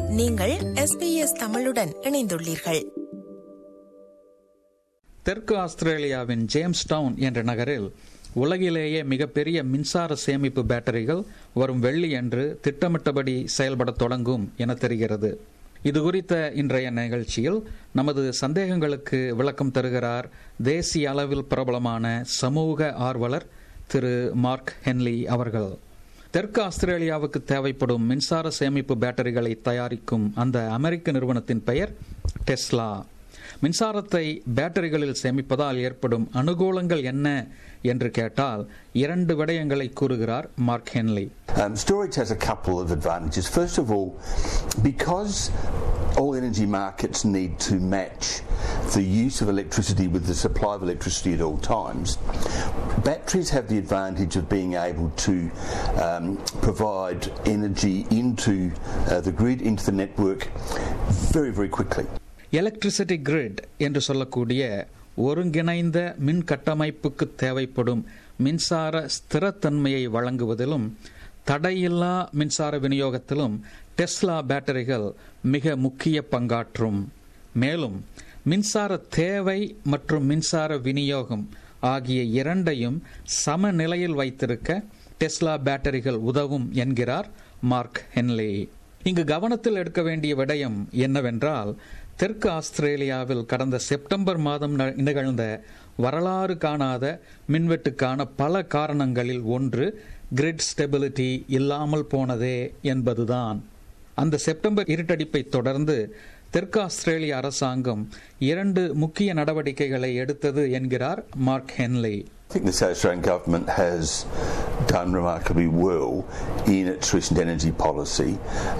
நீங்கள் SBS தமிழுடன் இணைந்துள்ளீர்கள். தெற்கு ஆஸ்திரேலியாவின் ஜேம்ஸ் டவுன் என்ற நகரில் உலகிலேயே மிகப்பெரிய மின்சார சேமிப்பு பேட்டரிகள் வரும் வெள்ளியன்று திட்டமிட்டபடி செயல்பட தொடங்கும் என தெரிகிறது. இதுகுறித்த இன்றைய நிகழ்ச்சியில் நமது சந்தேகங்களுக்கு விளக்கம் தருகிறார் தேசிய அளவில் பிரபலமான சமூக ஆர்வலர் திரு மார்க் ஹென்லி அவர்கள். தெற்கு ஆஸ்திரேலியாவுக்கு தேவைப்படும் மின்சார சேமிப்பு பேட்டரிகளை தயாரிக்கும் அந்த அமெரிக்க நிறுவனத்தின் பெயர் டெஸ்லா. மின்சாரத்தை பேட்டரிகளில் சேமிப்பதால் ஏற்படும் அனுகூலங்கள் என்ன என்று கேட்டால் இரண்டு விடயங்களை கூறுகிறார் Mark Henley. Storage has a couple of advantages. First of all, because all energy markets need to match the use of electricity with the supply of electricity at all times, batteries have the advantage of being able to provide energy into the grid, into the network very, very quickly. Electricity grid என்று சொல்லக்கூடிய ஒருங்கிணைந்த மின் கட்டமைப்புக்கு தேவைப்படும் மின்சார ஸ்திரத்தன்மையை வழங்குவதிலும் தடையில்லா மின்சார விநியோகத்திலும் டெஸ்லா பேட்டரிகள் மிக முக்கிய பங்காற்றும். மேலும் மின்சார தேவை மற்றும் மின்சார விநியோகம் ஆகிய இரண்டையும் சமநிலையில் வைத்திருக்க டெஸ்லா பேட்டரிகள் உதவும் என்கிறார் மார்க் ஹென்லி. இங்கு கவனத்தில் எடுக்க வேண்டிய விடயம் என்னவென்றால், தெற்கு ஆஸ்திரேலியாவில் கடந்த செப்டம்பர் மாதம் நிகழ்ந்த வரலாறு காணாத மின்வெட்டுக்கான பல காரணங்களில் ஒன்று கிரிட் ஸ்டெபிலிட்டி இல்லாமல் போனதே என்பதுதான். அந்த செப்டம்பர் இருட்டடிப்பை தொடர்ந்து தெற்கு ஆஸ்திரேலிய அரசாங்கம் இரண்டு முக்கிய நடவடிக்கைகளை எடுத்தது என்கிறார் Mark Henley. I think the South Australian government has done remarkably well in its recent energy policy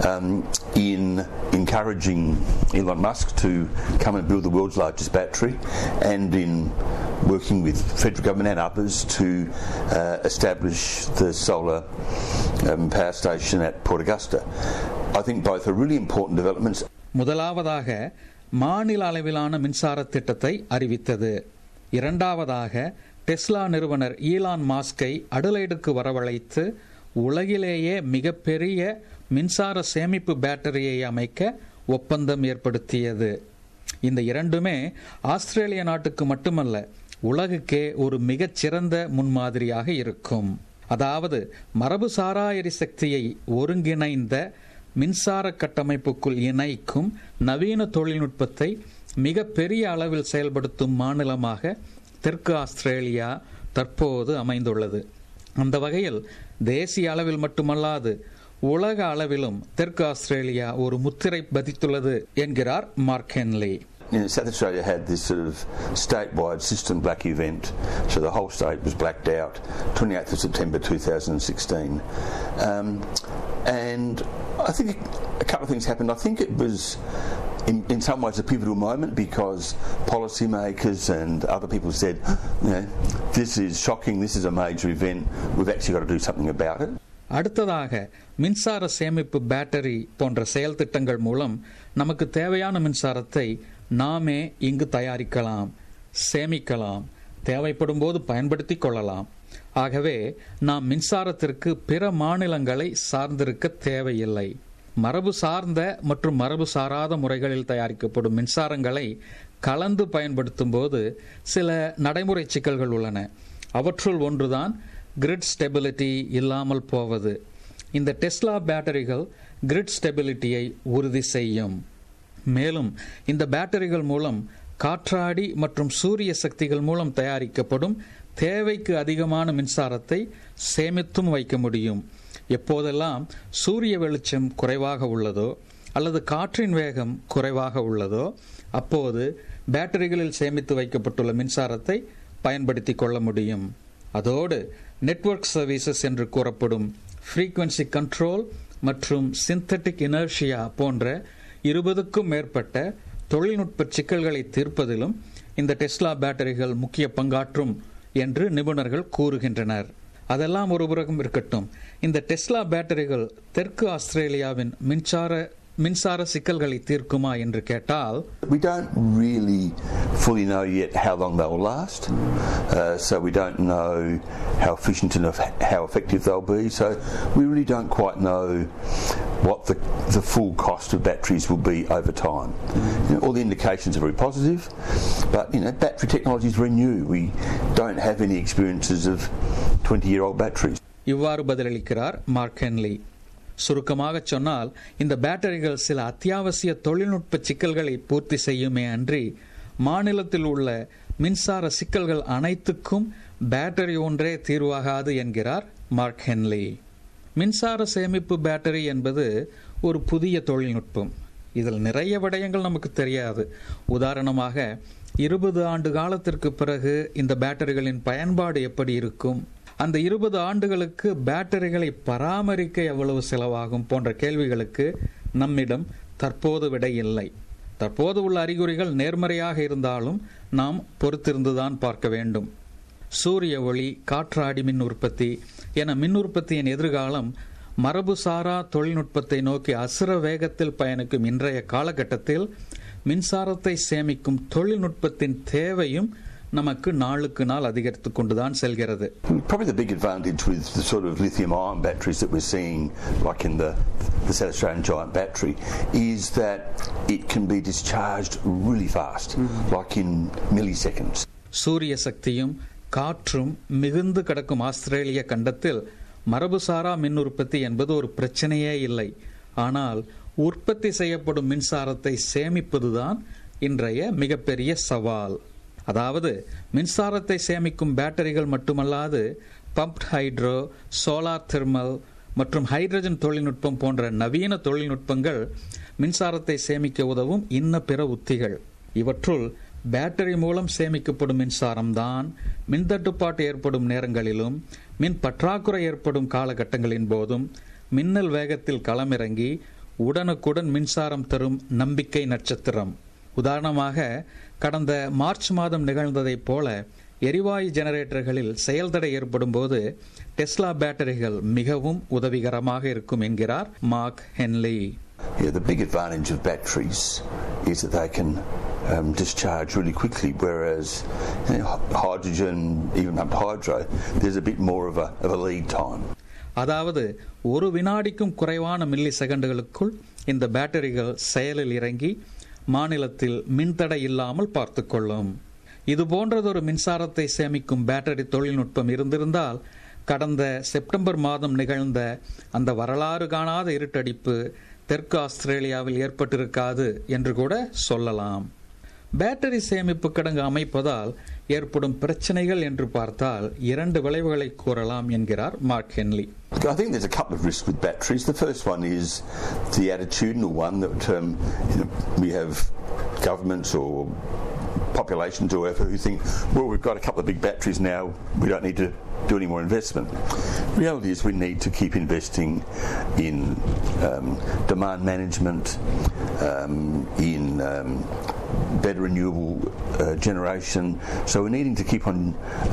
in encouraging Elon Musk to come and build the world's largest battery, and in working with federal government and others to establish the solar power station at Port Augusta. I think both are really important developments. முதலாவதாக மாநில அளவிலான மின்சார திட்டத்தை அறிவித்தது. இரண்டாவதாக Tesla நிறுவனர் Elon மாஸ்கை அடலைடுக்கு வரவழைத்து உலகிலேயே மிகப்பெரிய மின்சார சேமிப்பு பேட்டரியை அமைக்க ஒப்பந்தம் ஏற்படுத்தியது. இந்த இரண்டுமே ஆஸ்திரேலிய நாட்டுக்கு மட்டுமல்ல, உலகுக்கே ஒரு மிகச்சிறந்த முன்மாதிரியாக இருக்கும். அதாவது மரபுசாரா எரிசக்தியை ஒருங்கிணைந்த மின்சார கட்டமைப்புக்குள் இணைக்கும் நவீன தொழில்நுட்பத்தை மிக பெரிய அளவில் செயல்படுத்தும் மாநிலமாக தெற்கு ஆஸ்திரேலியா தற்போது அமைந்துள்ளது. அந்த வகையில் தேசிய அளவில் மட்டுமல்லாது உலக அளவிலும் தெற்கு ஆஸ்திரேலியா ஒரு முத்திரை பதித்துள்ளது என்கிறார் Mark Henley. South Australia had this sort of statewide system black event, so the whole state was blacked out 28th of September 2016, and I think a couple of things happened. I think it was in some ways a pivotal moment because policymakers and other people said, this is shocking, this is a major event, we've actually got to do something about it. அடுத்ததாக மின்சார சேமிப்பு battery போன்ற செயல் திட்டங்கள் மூலம் நமக்கு தேவையான மின்சாரத்தை நாமே இங்கு தயாரிக்கலாம், சேமிக்கலாம், தேவைப்படும் போது பயன்படுத்திக் கொள்ளலாம். ஆகவே நாம் மின்சாரத்திற்கு பிற மாநிலங்களை சார்ந்திருக்க தேவையில்லை. மரபு சார்ந்த மற்றும் மரபு சாராத முறைகளில் தயாரிக்கப்படும் மின்சாரங்களை கலந்து பயன்படுத்தும் போது சில நடைமுறை சிக்கல்கள் உள்ளன. அவற்றுள் ஒன்றுதான் கிரிட் ஸ்டெபிலிட்டி இல்லாமல் போவது. இந்த டெஸ்லா பேட்டரிகள் கிரிட் ஸ்டெபிலிட்டியை உறுதி செய்யும். மேலும் இந்த பேட்டரிகள் மூலம் காற்றாடி மற்றும் சூரிய சக்திகள் மூலம் தயாரிக்கப்படும் தேவைக்கு அதிகமான மின்சாரத்தை சேமித்தும் வைக்க முடியும். எப்போதெல்லாம் சூரிய வெளிச்சம் குறைவாக உள்ளதோ அல்லது காற்றின் வேகம் குறைவாக உள்ளதோ அப்போது பேட்டரிகளில் சேமித்து வைக்கப்பட்டுள்ள மின்சாரத்தை பயன்படுத்தி கொள்ள முடியும். அதோடு நெட்வொர்க் சர்வீசஸ் என்று கூறப்படும் ஃப்ரீக்வன்சி கண்ட்ரோல் மற்றும் சிந்தட்டிக் இனர்ஷியா போன்ற 20க்கும் மேற்பட்ட தொழில்நுட்ப சிக்கல்களை தீர்ப்பதிலும் இந்த டெஸ்லா பேட்டரிகள் முக்கிய பங்காற்றும் என்று நிபுணர்கள் கூறுகின்றனர். அதெல்லாம் ஒருபுறம் இருக்கட்டும், இந்த டெஸ்லா பேட்டரிகள் தெற்கு ஆஸ்திரேலியாவின் மின்சார மின்சார சிக்கல்களை தீர்க்குமா என்று கேட்டால், we don't really fully know yet how long they will last, so we don't know how efficient and how effective they'll be, so we really don't quite know what the full cost of batteries will be over time. All the indications are very positive, but battery technology is very new. We don't have any experiences of 20-year-old batteries. இவ்வாறு பதிலளிக்கிறார் mark Henle. சுருக்கமாக சொன்னால், இந்த பேட்டரிகள் சில அத்தியாவசிய தொழில்நுட்ப சிக்கல்களை பூர்த்தி செய்யுமே அன்றி மாநிலத்தில் உள்ள மின்சார சிக்கல்கள் அனைத்துக்கும் பேட்டரி ஒன்றே தீர்வாகாது என்கிறார் மார்க் ஹென்லி. மின்சார சேமிப்பு பேட்டரி என்பது ஒரு புதிய தொழில்நுட்பம். இதில் நிறைய விடயங்கள் நமக்கு தெரியாது. உதாரணமாக, 20 ஆண்டு காலத்திற்கு பிறகு இந்த பேட்டரிகளின் பயன்பாடு எப்படி இருக்கும், அந்த 20 ஆண்டுகளுக்கு பேட்டரிகளை பராமரிக்க எவ்வளவு செலவாகும் போன்ற கேள்விகளுக்கு நம்மிடம் தற்போது விடை இல்லை. தற்போது உள்ள அறிகுறிகள் நேர்மறையாக இருந்தாலும் நாம் பொறுத்திருந்துதான் பார்க்க வேண்டும். சூரிய ஒளி, காற்றாடி மின் உற்பத்தி என மின் உற்பத்தியின் எதிர்காலம் மரபுசாரா தொழில்நுட்பத்தை நோக்கி அசுர வேகத்தில் பயணிக்கும் இன்றைய காலகட்டத்தில் மின்சாரத்தை சேமிக்கும் தொழில்நுட்பத்தின் தேவையும் நமக்கு நாளுக்கு நாள் அதிகரித்துக் கொண்டுதான் செல்கிறது. Probably the big advantage with the sort of lithium-ion batteries that we're seeing, like in the South Australian Giant battery, is that it can be discharged really fast, like in milliseconds. சூரிய சக்தியும் காற்றும் மிகுந்து கிடக்கும் ஆஸ்திரேலிய கண்டத்தில் மரபுசாரா மின் உற்பத்தி என்பது ஒரு பிரச்சனையே இல்லை. ஆனால் உற்பத்தி செய்யப்படும் மின்சாரத்தை சேமிப்பதுதான் இன்றைய மிகப்பெரிய சவால். அதாவது, மின்சாரத்தை சேமிக்கும் பேட்டரிகள் மட்டுமல்லாது பம்ப்ட் ஹைட்ரோ, சோலார் தெர்மல் மற்றும் ஹைட்ரஜன் தொழில்நுட்பம் போன்ற நவீன தொழில்நுட்பங்கள் மின்சாரத்தை சேமிக்க உதவும் இன்ன பிற உத்திகள். இவற்றுள் பேட்டரி மூலம் சேமிக்கப்படும் மின்சாரம்தான் மின்தட்டுப்பாட்டு ஏற்படும் நேரங்களிலும் மின் பற்றாக்குறை ஏற்படும் காலகட்டங்களின் போதும் மின்னல் வேகத்தில் களமிறங்கி உடனுக்குடன் மின்சாரம் தரும் நம்பிக்கை நட்சத்திரம். உதாரணமாக, கடந்த மார்ச் மாதம் நிகழ்ந்ததைப் போல எரிவாயு ஜெனரேட்டர்களில் செயல்தடை ஏற்படும் போது டெஸ்லா பேட்டரிகள் மிகவும் உதவிகரமாக இருக்கும் என்கிறார் Mark Henley. The big advantage of batteries is that they can discharge really quickly, whereas hydrogen, even pumped hydro, there's a bit more of a lead time. அதாவது, ஒரு வினாடிக்கும் குறைவான மில்லி செகண்டுகளுக்குள் இந்த பேட்டரிகள் செயலில் இறங்கி மாநிலத்தில் மின்தடை இல்லாமல் பார்த்துக்கொள்ளும். இது போன்றதொரு மின்சாரத்தை சேமிக்கும் பேட்டரி தொழில்நுட்பம் இருந்திருந்தால் கடந்த செப்டம்பர் மாதம் நிகழ்ந்த அந்த வரலாறு காணாத இருட்டடிப்பு தெற்கு ஆஸ்திரேலியாவில் ஏற்பட்டிருக்காது என்று கூட சொல்லலாம். பேட்டரி சேமிப்பு கிடங்கு அமைப்பதால் ஏற்படும் பிரச்சனைகள் என்று பார்த்தால் 2 விளைவுகளை கூறலாம் என்கிறார் Mark Henley. I think there's a couple of risks with batteries. The first one is the attitudinal one that we have governments or populations or whoever who think, well, we've got a couple of big batteries now, we don't need to do any more investment. The reality is we need to keep investing in demand management, in better renewable generation. So we're needing to keep on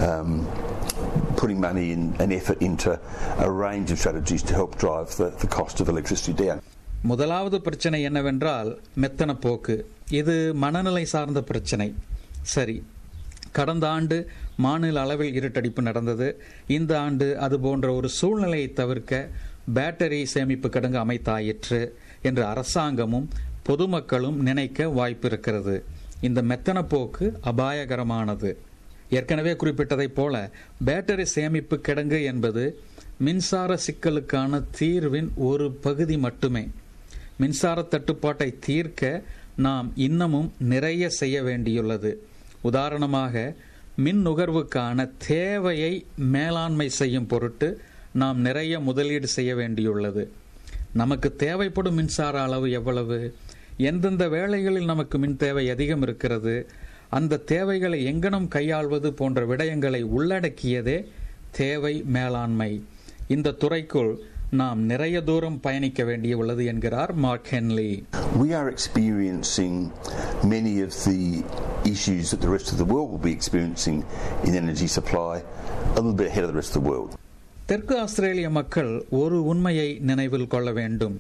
putting money and effort into a range of strategies to help drive the cost of electricity down. முதலாவது பிரச்சனை என்னவென்றால் மெத்தன போக்கு. இது மனநிலை சார்ந்த பிரச்சனை. சரி, கடந்த ஆண்டு மாநில அளவில் இருட்டடிப்பு நடந்தது. இந்த ஆண்டு அது போன்ற ஒரு சூழ்நிலையை தவிர்க்க பேட்டரி சேமிப்பு கிடங்கு அமைத்தாயிற்று என்று அரசாங்கமும் பொதுமக்களும் நினைக்க வாய்ப்பு இருக்கிறது. இந்த மெத்தன போக்கு அபாயகரமானது. ஏற்கனவே குறிப்பிட்டதைப் போல பேட்டரி சேமிப்பு கிடங்கு என்பது மின்சார சிக்கலுக்கான தீர்வின் ஒரு பகுதி மட்டுமே. மின்சார தட்டுப்பாட்டை தீர்க்க நாம் இன்னமும் நிறைய செய்ய வேண்டியுள்ளது. உதாரணமாக, மின் நுகர்வுக்கான தேவையை மேலாண்மை செய்யும் பொருட்டு நாம் நிறைய முதலீடு செய்ய வேண்டியுள்ளது. நமக்கு தேவைப்படும் மின்சார அளவு எவ்வளவு, எந்தெந்த வேளைகளில் நமக்கு மின் தேவை அதிகம் இருக்கிறது, அந்த தேவைகளை எங்கனம் கையாள்வது போன்ற விடயங்களை உள்ளடக்கியதே தேவை மேலாண்மை. இந்த துறைக்குள் நாம் நிறைய தூரம் பயணிக்க வேண்டியுள்ளது என்கிறார் Mark Henley. We are experiencing many of the issues that the rest of the world will be experiencing in energy supply a little bit ahead of the rest of the world. தெற்கு ஆஸ்திரேலிய மக்கள் ஒரு உண்மையை நினைவில் கொள்ள வேண்டும்.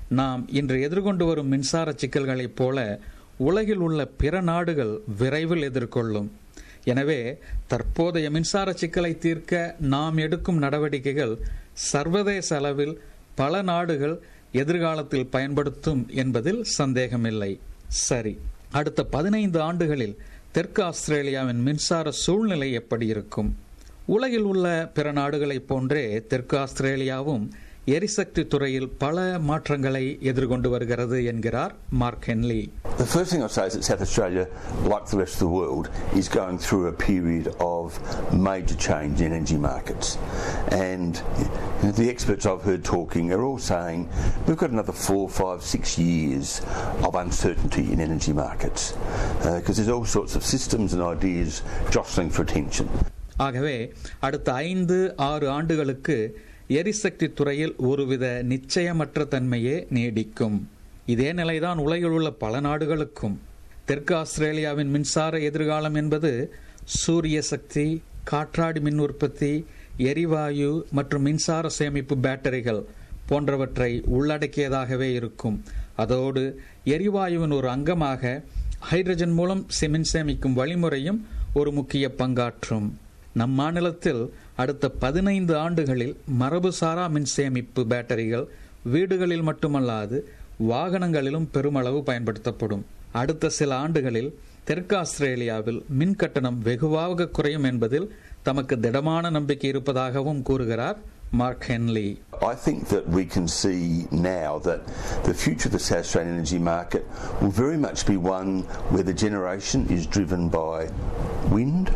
நாம் இன்று எதிர்கொண்டு வரும் மின்சார சிக்கல்களைப் போல உலகில் உள்ள பிற நாடுகள் விரைவில் எதிர்கொள்ளும். எனவே தற்போதைய மின்சார சிக்கலை தீர்க்க நாம் எடுக்கும் நடவடிக்கைகள் சர்வதேச அளவில் பல நாடுகள் எதிர்காலத்தில் பயன்படுத்தும் என்பதில் சந்தேகமில்லை. சரி, அடுத்த 15 ஆண்டுகளில் தெற்கு ஆஸ்திரேலியாவின் மின்சார சூழ்நிலை எப்படி இருக்கும்? உலகில் உள்ள பிற நாடுகளைப் போன்றே தெற்கு ஆஸ்திரேலியாவும் எரிசக்தி துறையில் பல மாற்றங்களை எதிர்கொண்டு வருகிறது என்கிறார் Mark Henley. The first thing I'll say is that South Australia, like the rest of the world, is going through a period of major change in energy markets. And the experts I've heard talking are all saying we've got another 4, 5, 6 years of uncertainty in energy markets because there's all sorts of systems and ideas jostling for attention. ஆகவே அடுத்த 5-6 ஆண்டுகளுக்கு எரிசக்தி துறையில் ஒருவித நிச்சயமற்ற தன்மையே நீடிக்கும். இதே நிலைதான் உலகில் உள்ள பல நாடுகளுக்கும். தெற்கு ஆஸ்திரேலியாவின் மின்சார எதிர்காலம் என்பது சூரிய சக்தி, காற்றாடி மின் உற்பத்தி, எரிவாயு மற்றும் மின்சார சேமிப்பு பேட்டரிகள் போன்றவற்றை உள்ளடக்கியதாகவே இருக்கும். அதோடு எரிவாயுவின் ஒரு அங்கமாக ஹைட்ரஜன் மூலம் மின் சேமிக்கும் வழிமுறையும் ஒரு முக்கிய பங்காற்றும். நம் மாநிலத்தில் அடுத்த 15 ஆண்டுகளில் மரபுசாரா மின் சேமிப்பு பேட்டரிகள் வீடுகளில் மட்டுமல்லாது வாகனங்களிலும் பெருமளவு பயன்படுத்தப்படும். அடுத்த சில ஆண்டுகளில் தெற்கு ஆஸ்திரேலியாவில் மின் கட்டணம் வெகுவாக குறையும் என்பதில் தமக்கு திடமான நம்பிக்கை இருப்பதாகவும் கூறுகிறார் Mark Henley. I think that we can see now that the future of the South Australian energy market will very much be one where the generation is driven by wind,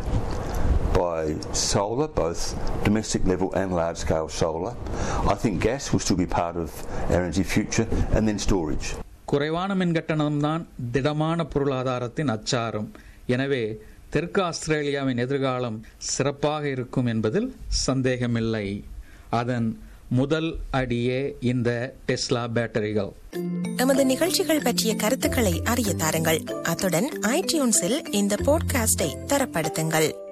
by solar, both domestic level and large scale solar. I think gas will still be part of our energy future, and then storage. குறைவான மின் கட்டணம்தான் திடமான பொருளாதாரத்தின் அச்சாரம். எனவே தெற்கு ஆஸ்திரேலியாவின் எதிர்காலம் சிறப்பாக இருக்கும் என்பதில் சந்தேகமில்லை. அதன் முதல் அடியே இந்த டெஸ்லா பேட்டரிகள். எமது நிகழ்ச்சிகள் பற்றிய கருத்துக்களை அறிய தாருங்கள். அத்துடன் iTunesஇல் இந்த பாட்காஸ்டை தரப்படுத்துங்கள்.